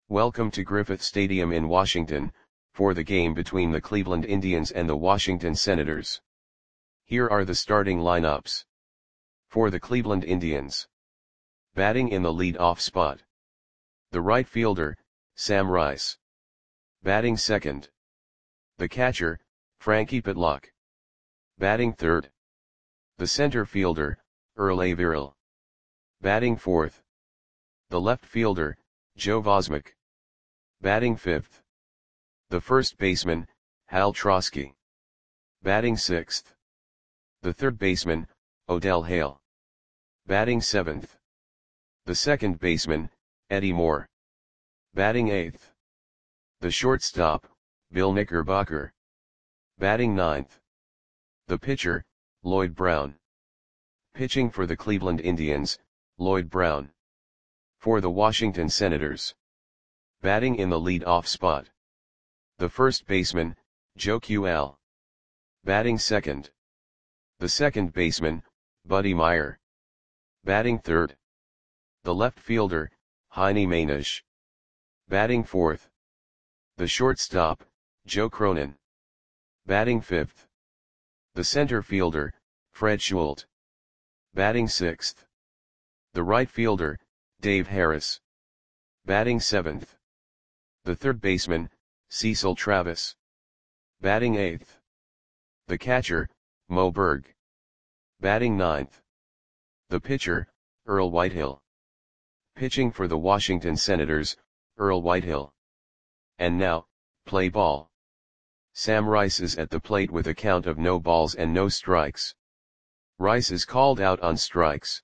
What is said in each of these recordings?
Welcome to Griffith Stadium in Washington, for the game between the Cleveland Indians and the Washington Senators. Here are the starting lineups. For the Cleveland Indians. Batting in the lead-off spot. The right fielder, Sam Rice. Batting second. The catcher, Frankie Pitlock. Batting third. The center fielder, Earl Averill. Batting fourth. The left fielder, Joe Vosmek. Batting fifth. The first baseman, Hal Trosky. Batting sixth. The third baseman, Odell Hale. Batting seventh. The second baseman, Eddie Moore. Batting eighth. The shortstop, Bill Knickerbocker. Batting ninth. The pitcher, Lloyd Brown. Pitching for the Cleveland Indians, Lloyd Brown. For the Washington Senators. Batting in the lead-off spot. The first baseman, Joe Q.L. Batting second. The second baseman, Buddy Meyer. Batting third. The left fielder, Heine Manish. Batting fourth. The shortstop, Joe Cronin. Batting fifth. The center fielder, Fred Schultz. Batting sixth. The right fielder, Dave Harris. Batting seventh. The third baseman, Cecil Travis. Batting eighth. The catcher, Mo Berg. Batting ninth. The pitcher, Earl Whitehill. Pitching for the Washington Senators, Earl Whitehill. And now, play ball. Sam Rice is at the plate with a count of no balls and no strikes. Rice is called out on strikes.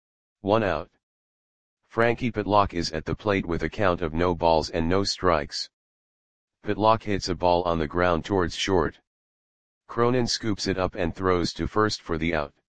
1 out. Frankie Pitlock is at the plate with a count of no balls and no strikes. Pitlock hits a ball on the ground towards short. Cronin scoops it up and throws to first for the out.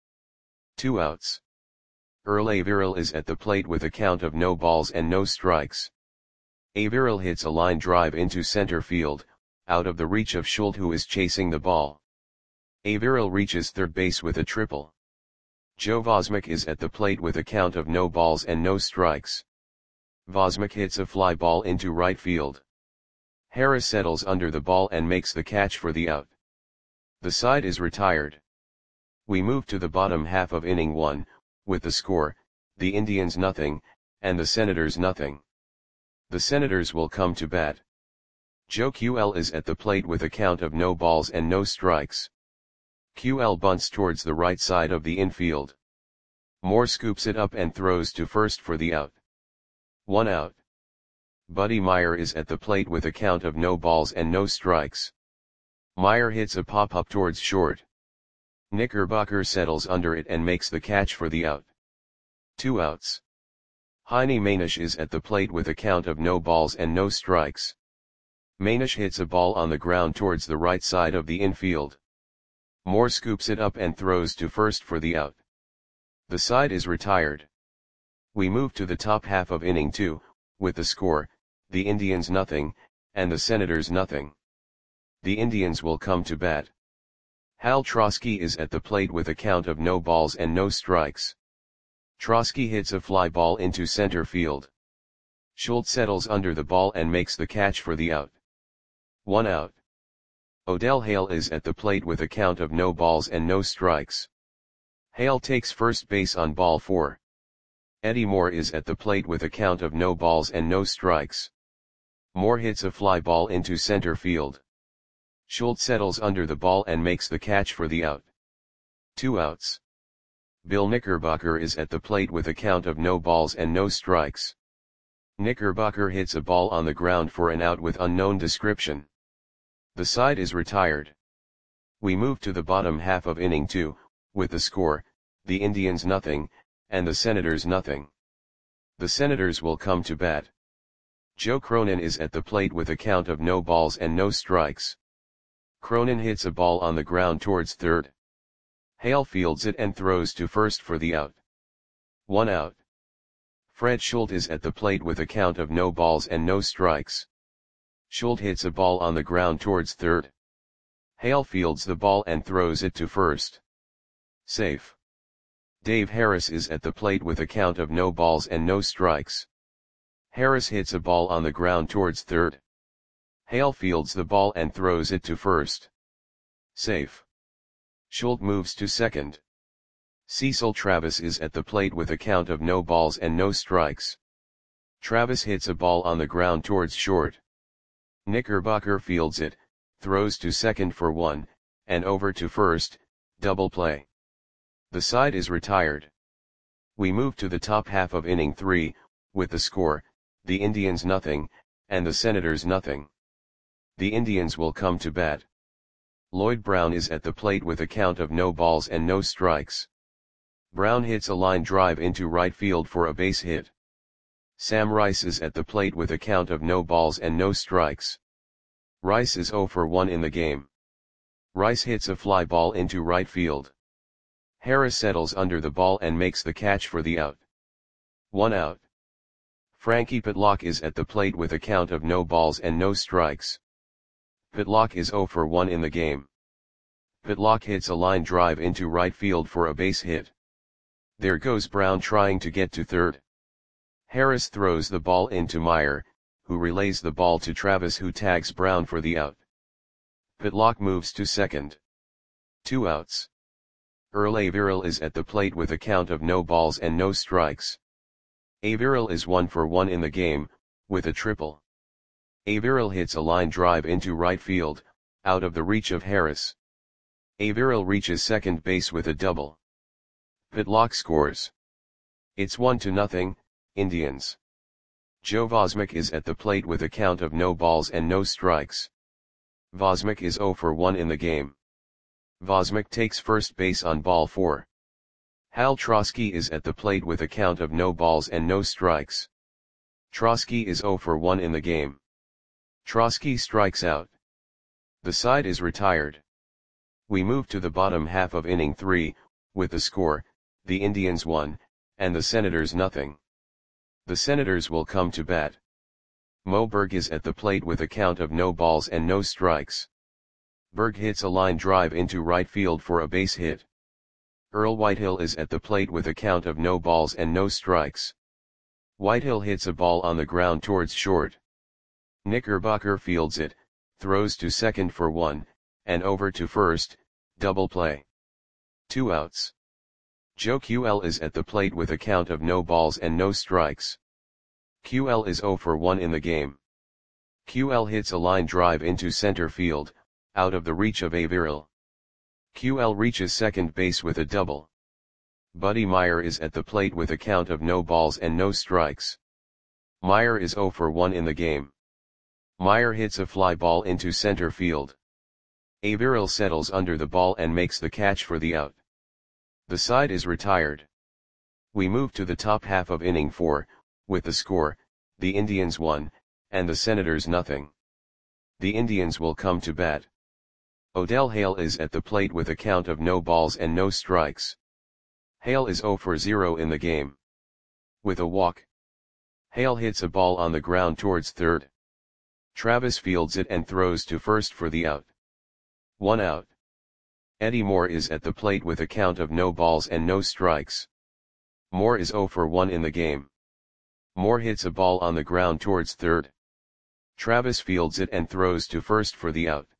2 outs. Earl Averill is at the plate with a count of no balls and no strikes. Averill hits a line drive into center field, out of the reach of Schultz, who is chasing the ball. Averill reaches third base with a triple. Joe Vosmek is at the plate with a count of no balls and no strikes. Vosmek hits a fly ball into right field. Harris settles under the ball and makes the catch for the out. The side is retired. We move to the bottom half of inning 1, with the score, the Indians nothing, and the Senators nothing. The Senators will come to bat. Joe Q.L. is at the plate with a count of no balls and no strikes. Q.L. bunts towards the right side of the infield. Moore scoops it up and throws to first for the out. 1 out. Buddy Meyer is at the plate with a count of no balls and no strikes. Meyer hits a pop-up towards short. Knickerbocker settles under it and makes the catch for the out. 2 outs. Heine Manish is at the plate with a count of no balls and no strikes. Manish hits a ball on the ground towards the right side of the infield. Moore scoops it up and throws to first for the out. The side is retired. We move to the top half of inning 2, with the score, the Indians nothing, and the Senators nothing. The Indians will come to bat. Hal Trosky is at the plate with a count of no balls and no strikes. Trosky hits a fly ball into center field. Schultz settles under the ball and makes the catch for the out. 1 out. Odell Hale is at the plate with a count of no balls and no strikes. Hale takes first base on ball 4. Eddie Moore is at the plate with a count of no balls and no strikes. Moore hits a fly ball into center field. Schultz settles under the ball and makes the catch for the out. 2 outs. Bill Knickerbocker is at the plate with a count of no balls and no strikes. Knickerbocker hits a ball on the ground for an out with unknown description. The side is retired. We move to the bottom half of inning 2, with the score, the Indians nothing, and the Senators nothing. The Senators will come to bat. Joe Cronin is at the plate with a count of no balls and no strikes. Cronin hits a ball on the ground towards third. Hale fields it and throws to first for the out. 1 out. Fred Schultz is at the plate with a count of no balls and no strikes. Schultz hits a ball on the ground towards third. Hale fields the ball and throws it to first. Safe. Dave Harris is at the plate with a count of no balls and no strikes. Harris hits a ball on the ground towards third. Hale fields the ball and throws it to first. Safe. Schultz moves to second. Cecil Travis is at the plate with a count of no balls and no strikes. Travis hits a ball on the ground towards short. Knickerbocker fields it, throws to second for one, and over to first, double play. The side is retired. We move to the top half of inning 3, with the score, the Indians nothing, and the Senators nothing. The Indians will come to bat. Lloyd Brown is at the plate with a count of no balls and no strikes. Brown hits a line drive into right field for a base hit. Sam Rice is at the plate with a count of no balls and no strikes. Rice is 0 for 1 in the game. Rice hits a fly ball into right field. Harris settles under the ball and makes the catch for the out. 1 out. Frankie Pitlock is at the plate with a count of no balls and no strikes. Pitlock is 0 for 1 in the game. Pitlock hits a line drive into right field for a base hit. There goes Brown trying to get to third. Harris throws the ball into Meyer, who relays the ball to Travis, who tags Brown for the out. Pitlock moves to second. 2 outs. Earl Averill is at the plate with a count of no balls and no strikes. Averill is 1 for 1 in the game, with a triple. Averill hits a line drive into right field, out of the reach of Harris. Averill reaches second base with a double. Pitlock scores. It's 1-0, Indians. Joe Vosmick is at the plate with a count of no balls and no strikes. Vosmick is 0 for 1 in the game. Vosmick takes first base on ball 4. Hal Trosky is at the plate with a count of no balls and no strikes. Trosky is 0 for 1 in the game. Trosky strikes out. The side is retired. We move to the bottom half of inning 3, with the score, the Indians 1, and the Senators nothing. The Senators will come to bat. Mo Berg is at the plate with a count of no balls and no strikes. Berg hits a line drive into right field for a base hit. Earl Whitehill is at the plate with a count of no balls and no strikes. Whitehill hits a ball on the ground towards short. Knickerbocker fields it, throws to second for 1, and over to first, double play. 2 outs. Joe QL is at the plate with a count of no balls and no strikes. QL is 0 for 1 in the game. QL hits a line drive into center field, out of the reach of Averill. QL reaches second base with a double. Buddy Meyer is at the plate with a count of no balls and no strikes. Meyer is 0 for 1 in the game. Meyer hits a fly ball into center field. Averill settles under the ball and makes the catch for the out. The side is retired. We move to the top half of inning 4, with the score, the Indians 1, and the Senators nothing. The Indians will come to bat. Odell Hale is at the plate with a count of no balls and no strikes. Hale is 0 for 0 in the game. With a walk. Hale hits a ball on the ground towards third. Travis fields it and throws to first for the out. 1 out. Eddie Moore is at the plate with a count of no balls and no strikes. Moore is 0 for 1 in the game. Moore hits a ball on the ground towards third. Travis fields it and throws to first for the out.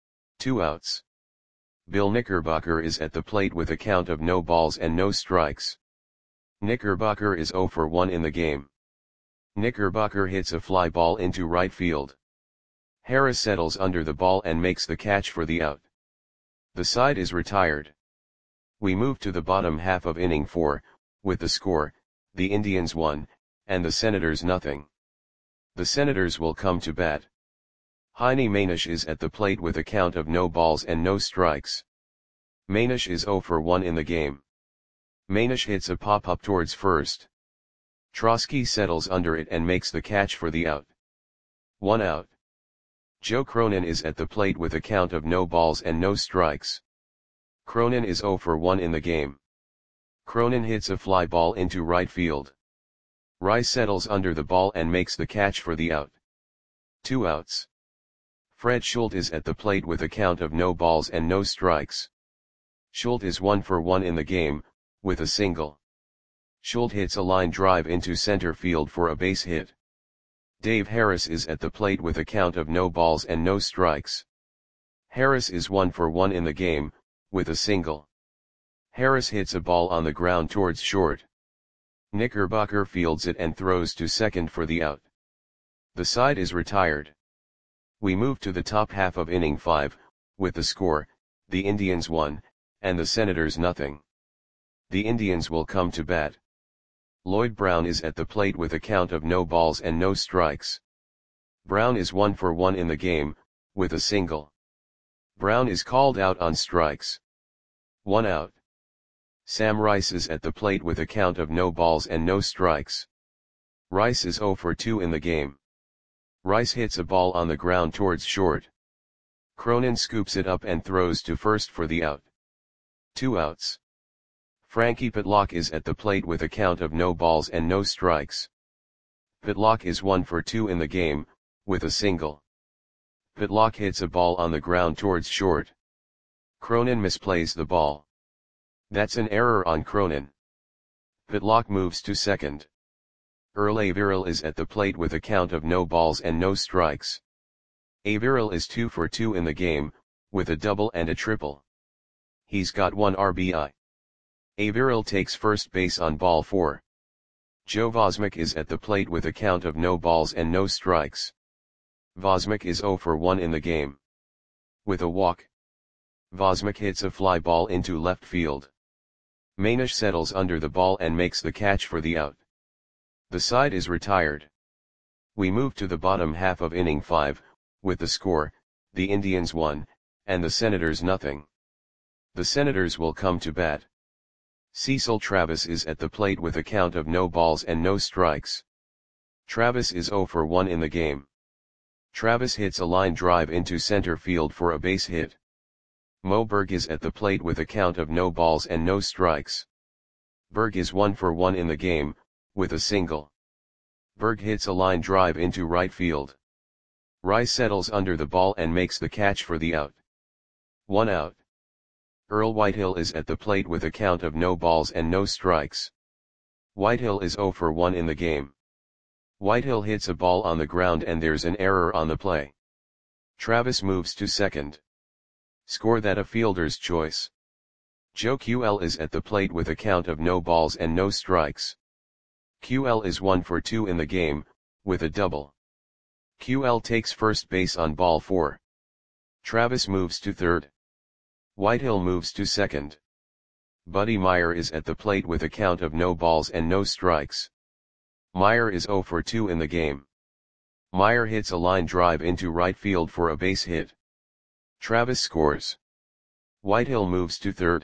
2 outs. Bill Knickerbocker is at the plate with a count of no balls and no strikes. Knickerbocker is 0 for 1 in the game. Knickerbocker hits a fly ball into right field. Harris settles under the ball and makes the catch for the out. The side is retired. We move to the bottom half of inning 4, with the score, the Indians 1, and the Senators nothing. The Senators will come to bat. Heine Manish is at the plate with a count of no balls and no strikes. Manish is 0 for 1 in the game. Manish hits a pop-up towards first. Trosky settles under it and makes the catch for the out. 1 out. Joe Cronin is at the plate with a count of no balls and no strikes. Cronin is 0 for 1 in the game. Cronin hits a fly ball into right field. Rice settles under the ball and makes the catch for the out. 2 outs. Fred Schultz is at the plate with a count of no balls and no strikes. Schultz is 1 for 1 in the game, with a single. Schultz hits a line drive into center field for a base hit. Dave Harris is at the plate with a count of no balls and no strikes. Harris is 1 for 1 in the game, with a single. Harris hits a ball on the ground towards short. Knickerbocker fields it and throws to second for the out. The side is retired. We move to the top half of inning 5, with the score, the Indians 1, and the Senators nothing. The Indians will come to bat. Lloyd Brown is at the plate with a count of no balls and no strikes. Brown is 1 for 1 in the game, with a single. Brown is called out on strikes. 1 out. Sam Rice is at the plate with a count of no balls and no strikes. Rice is 0 for 2 in the game. Rice hits a ball on the ground towards short. Cronin scoops it up and throws to first for the out. 2 outs. Frankie Pitlock is at the plate with a count of no balls and no strikes. Pitlock is 1 for 2 in the game, with a single. Pitlock hits a ball on the ground towards short. Cronin misplays the ball. That's an error on Cronin. Pitlock moves to second. Earl Averill is at the plate with a count of no balls and no strikes. Averill is 2 for 2 in the game, with a double and a triple. He's got 1 RBI. Averill takes first base on ball 4. Joe Vosmick is at the plate with a count of no balls and no strikes. Vosmick is 0 for 1 in the game. With a walk. Vosmick hits a fly ball into left field. Manish settles under the ball and makes the catch for the out. The side is retired. We move to the bottom half of inning 5, with the score, the Indians 1, and the Senators nothing. The Senators will come to bat. Cecil Travis is at the plate with a count of no balls and no strikes. Travis is 0 for 1 in the game. Travis hits a line drive into center field for a base hit. Mo Berg is at the plate with a count of no balls and no strikes. Berg is 1 for 1 in the game, with a single. Berg hits a line drive into right field. Rice settles under the ball and makes the catch for the out. 1 out. Earl Whitehill is at the plate with a count of no balls and no strikes. Whitehill is 0 for 1 in the game. Whitehill hits a ball on the ground and there's an error on the play. Travis moves to second. Score that a fielder's choice. Joe QL is at the plate with a count of no balls and no strikes. QL is 1 for 2 in the game, with a double. QL takes first base on ball 4. Travis moves to third. Whitehill moves to second. Buddy Meyer is at the plate with a count of no balls and no strikes. Meyer is 0 for 2 in the game. Meyer hits a line drive into right field for a base hit. Travis scores. Whitehill moves to third.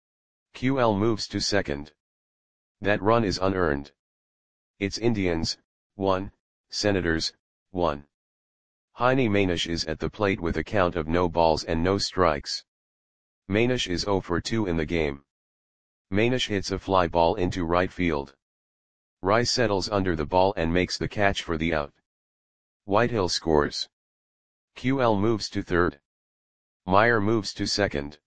QL moves to second. That run is unearned. It's Indians, 1, Senators, 1. Heine Manish is at the plate with a count of no balls and no strikes. Manish is 0 for 2 in the game. Manish hits a fly ball into right field. Rice settles under the ball and makes the catch for the out. Whitehill scores. QL moves to third. Meyer moves to second.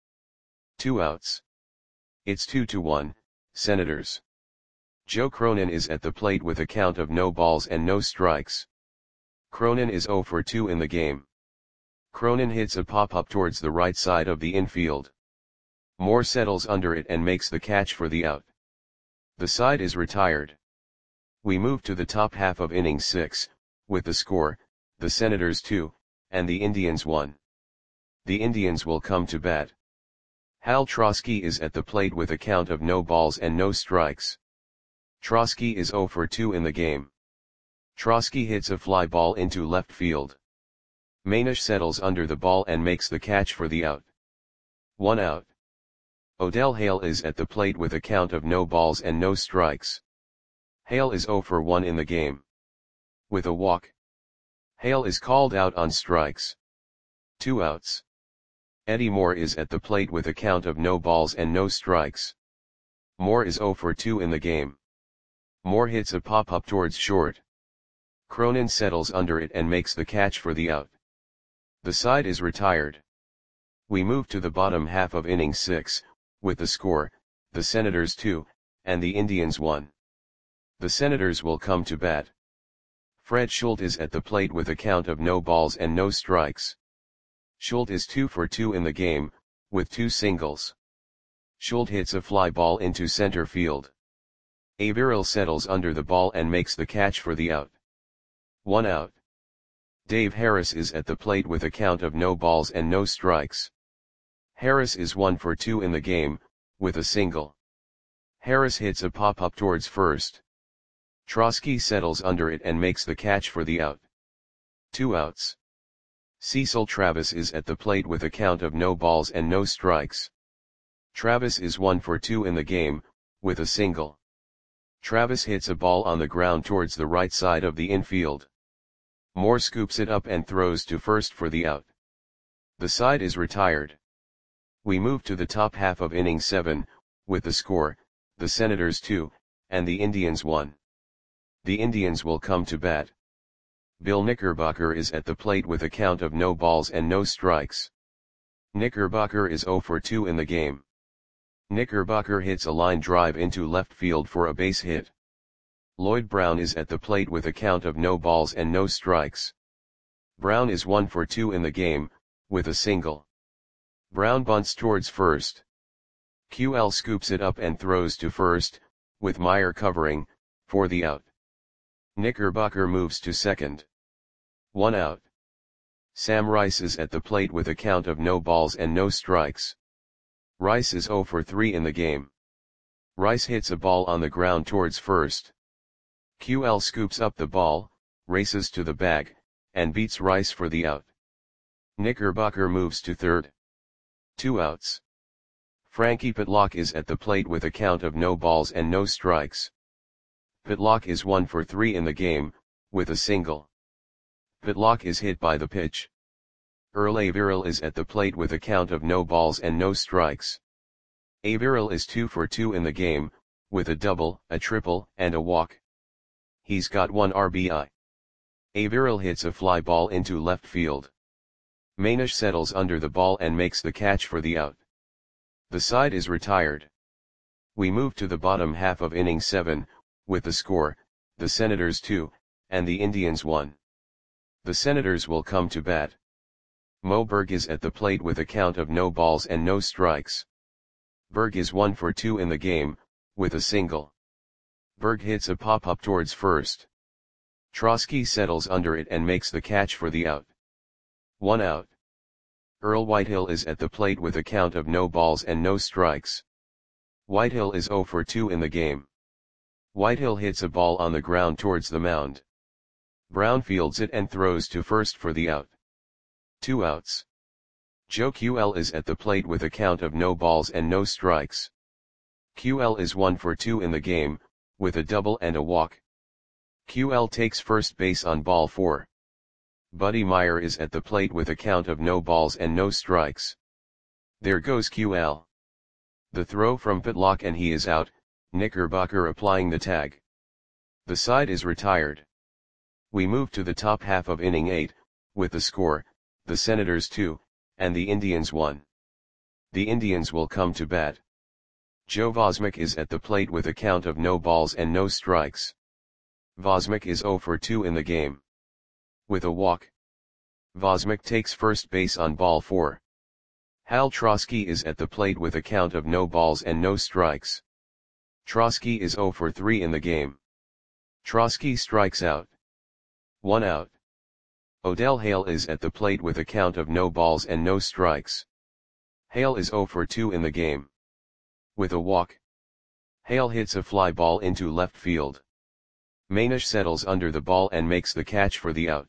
2 outs. It's 2-1, Senators. Joe Cronin is at the plate with a count of no balls and no strikes. Cronin is 0 for 2 in the game. Cronin hits a pop-up towards the right side of the infield. Moore settles under it and makes the catch for the out. The side is retired. We move to the top half of inning 6, with the score, the Senators 2, and the Indians 1. The Indians will come to bat. Hal Trosky is at the plate with a count of no balls and no strikes. Trosky is 0 for 2 in the game. Trosky hits a fly ball into left field. Manish settles under the ball and makes the catch for the out. 1 out. Odell Hale is at the plate with a count of no balls and no strikes. Hale is 0 for 1 in the game. With a walk. Hale is called out on strikes. 2 outs. Eddie Moore is at the plate with a count of no balls and no strikes. Moore is 0 for 2 in the game. Moore hits a pop-up towards short. Cronin settles under it and makes the catch for the out. The side is retired. We move to the bottom half of inning 6, with the score, the Senators 2, and the Indians 1. The Senators will come to bat. Fred Schultz is at the plate with a count of no balls and no strikes. Schultz is 2 for 2 in the game, with 2 singles. Schultz hits a fly ball into center field. Averill settles under the ball and makes the catch for the out. 1 out. Dave Harris is at the plate with a count of no balls and no strikes. Harris is 1 for 2 in the game, with a single. Harris hits a pop-up towards first. Trosky settles under it and makes the catch for the out. 2 outs. Cecil Travis is at the plate with a count of no balls and no strikes. Travis is 1 for 2 in the game, with a single. Travis hits a ball on the ground towards the right side of the infield. Moore scoops it up and throws to first for the out. The side is retired. We move to the top half of inning 7, with the score, the Senators 2, and the Indians 1. The Indians will come to bat. Bill Knickerbocker is at the plate with a count of no balls and no strikes. Knickerbocker is 0 for 2 in the game. Knickerbocker hits a line drive into left field for a base hit. Lloyd Brown is at the plate with a count of no balls and no strikes. Brown is 1 for 2 in the game, with a single. Brown bunts towards first. QL scoops it up and throws to first, with Meyer covering, for the out. Knickerbocker moves to second. 1 out. Sam Rice is at the plate with a count of no balls and no strikes. Rice is 0 for 3 in the game. Rice hits a ball on the ground towards first. QL scoops up the ball, races to the bag, and beats Rice for the out. Knickerbocker moves to third. 2 outs. Frankie Pitlock is at the plate with a count of no balls and no strikes. Pitlock is 1 for 3 in the game, with a single. Pitlock is hit by the pitch. Earl Averill is at the plate with a count of no balls and no strikes. Averill is 2 for 2 in the game, with a double, a triple, and a walk. He's got 1 RBI. Averill hits a fly ball into left field. Manish settles under the ball and makes the catch for the out. The side is retired. We move to the bottom half of inning 7, with the score, the Senators 2, and the Indians 1. The Senators will come to bat. Mo Berg is at the plate with a count of no balls and no strikes. Berg is 1 for 2 in the game, with a single. Berg hits a pop-up towards first. Trosky settles under it and makes the catch for the out. 1 out. Earl Whitehill is at the plate with a count of no balls and no strikes. Whitehill is 0 for 2 in the game. Whitehill hits a ball on the ground towards the mound. Brown fields it and throws to first for the out. 2 outs. Joe QL is at the plate with a count of no balls and no strikes. QL is 1 for 2 in the game, with a double and a walk. QL takes first base on ball 4. Buddy Meyer is at the plate with a count of no balls and no strikes. There goes QL. The throw from Pitlock and he is out, Knickerbocker applying the tag. The side is retired. We move to the top half of inning 8, with the score, the Senators 2, and the Indians 1. The Indians will come to bat. Joe Vosmick is at the plate with a count of no balls and no strikes. Vosmick is 0 for 2 in the game. With a walk. Vosmick takes first base on ball 4. Hal Trosky is at the plate with a count of no balls and no strikes. Trosky is 0 for 3 in the game. Trosky strikes out. 1 out. Odell Hale is at the plate with a count of no balls and no strikes. Hale is 0 for 2 in the game. With a walk. Hale hits a fly ball into left field. Manish settles under the ball and makes the catch for the out.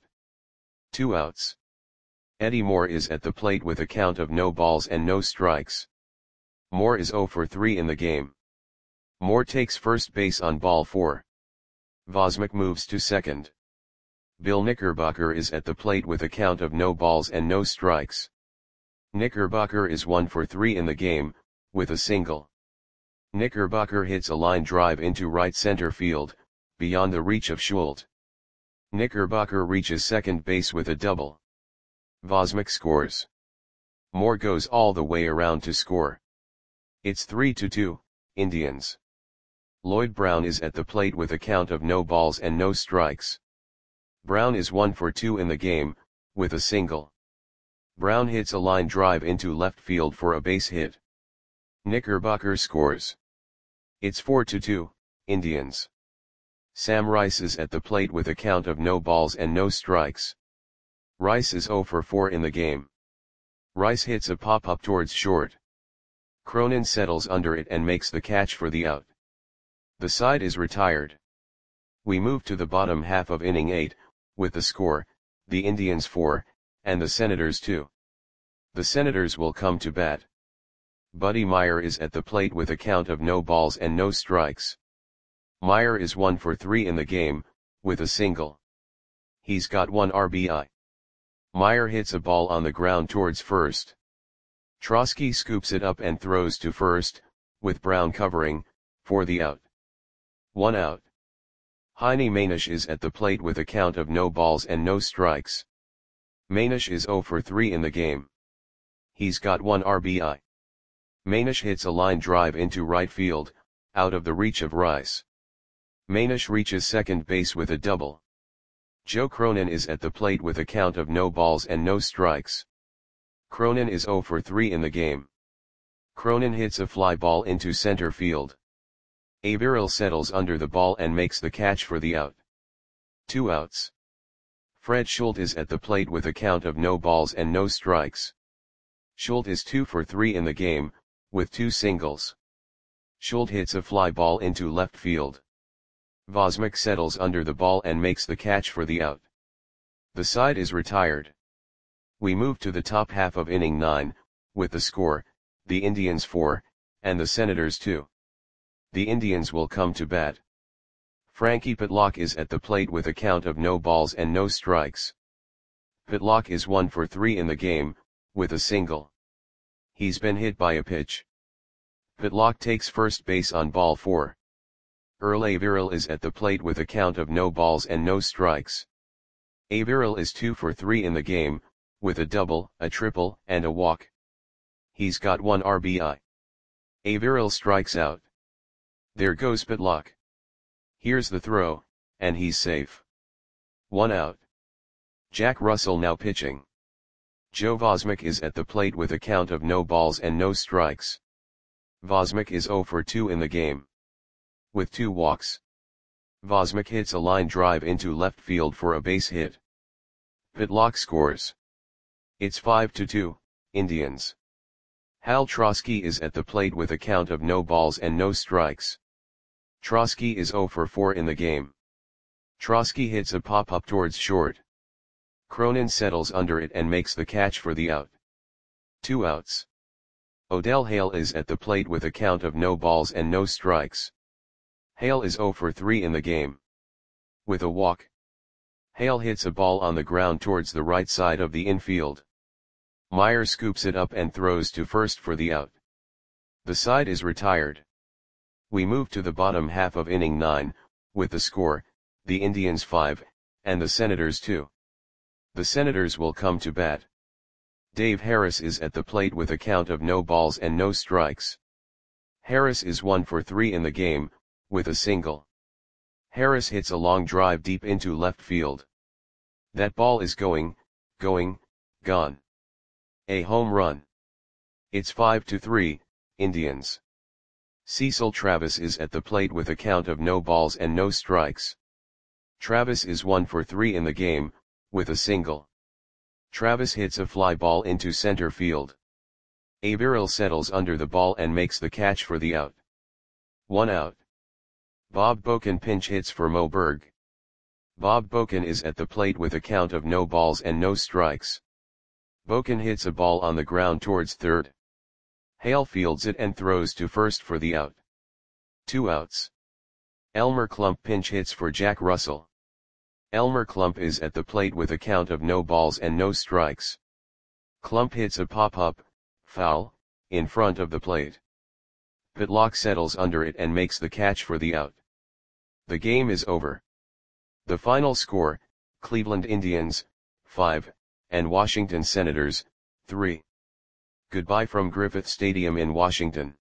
2 outs. Eddie Moore is at the plate with a count of no balls and no strikes. Moore is 0 for 3 in the game. Moore takes first base on ball 4. Vosmick moves to second. Bill Knickerbocker is at the plate with a count of no balls and no strikes. Knickerbocker is 1 for 3 in the game, with a single. Knickerbocker hits a line drive into right center field, beyond the reach of Schultz. Knickerbocker reaches second base with a double. Vosmick scores. Moore goes all the way around to score. It's 3-2, Indians. Lloyd Brown is at the plate with a count of no balls and no strikes. Brown is 1 for 2 in the game, with a single. Brown hits a line drive into left field for a base hit. Knickerbocker scores. It's 4-2, Indians. Sam Rice is at the plate with a count of no balls and no strikes. Rice is 0 for 4 in the game. Rice hits a pop-up towards short. Cronin settles under it and makes the catch for the out. The side is retired. We move to the bottom half of inning 8, with the score, the Indians 4, and the Senators 2. The Senators will come to bat. Buddy Meyer is at the plate with a count of no balls and no strikes. Meyer is 1 for 3 in the game, with a single. He's got 1 RBI. Meyer hits a ball on the ground towards first. Trosky scoops it up and throws to first, with Brown covering, for the out. 1 out. Heine Manish is at the plate with a count of no balls and no strikes. Manish is 0 for 3 in the game. He's got 1 RBI. Manish hits a line drive into right field, out of the reach of Rice. Manish reaches second base with a double. Joe Cronin is at the plate with a count of no balls and no strikes. Cronin is 0 for 3 in the game. Cronin hits a fly ball into center field. Averill settles under the ball and makes the catch for the out. 2 outs. Fred Schultz is at the plate with a count of no balls and no strikes. Schultz is 2 for 3 in the game, with 2 singles. Schultz hits a fly ball into left field. Vosmik settles under the ball and makes the catch for the out. The side is retired. We move to the top half of inning 9, with the score, the Indians 4, and the Senators 2. The Indians will come to bat. Frankie Pitlock is at the plate with a count of no balls and no strikes. Pitlock is 1 for 3 in the game, with a single. He's been hit by a pitch. Pitlock takes first base on ball 4. Earl Averill is at the plate with a count of no balls and no strikes. Averill is 2 for 3 in the game, with a double, a triple, and a walk. He's got 1 RBI. Averill strikes out. There goes Pitlock. Here's the throw, and he's safe. 1 out. Jack Russell now pitching. Joe Vosmik is at the plate with a count of no balls and no strikes. Vosmik is 0 for 2 in the game. With 2 walks. Vosmik hits a line drive into left field for a base hit. Pitlock scores. It's 5-2, Indians. Hal Trosky is at the plate with a count of no balls and no strikes. Trosky is 0 for 4 in the game. Trosky hits a pop-up towards short. Cronin settles under it and makes the catch for the out. 2 outs. Odell Hale is at the plate with a count of no balls and no strikes. Hale is 0 for 3 in the game. With a walk. Hale hits a ball on the ground towards the right side of the infield. Meyer scoops it up and throws to first for the out. The side is retired. We move to the bottom half of inning 9, with the score, the Indians 5, and the Senators 2. The Senators will come to bat. Dave Harris is at the plate with a count of no balls and no strikes. Harris is 1 for 3 in the game, with a single. Harris hits a long drive deep into left field. That ball is gone. A home run. It's 5-3, Indians. Cecil Travis is at the plate with a count of no balls and no strikes. Travis is 1 for 3 in the game, with a single. Travis hits a fly ball into center field. Averill settles under the ball and makes the catch for the out. 1 out. Bob Boken pinch hits for Mo Berg. Bob Boken is at the plate with a count of no balls and no strikes. Boken hits a ball on the ground towards third. Hale fields it and throws to first for the out. 2 outs. Elmer Klump pinch hits for Jack Russell. Elmer Klump is at the plate with a count of no balls and no strikes. Klump hits a pop-up, foul, in front of the plate. Pitlock settles under it and makes the catch for the out. The game is over. The final score, Cleveland Indians, 5, and Washington Senators, 3. Goodbye from Griffith Stadium in Washington.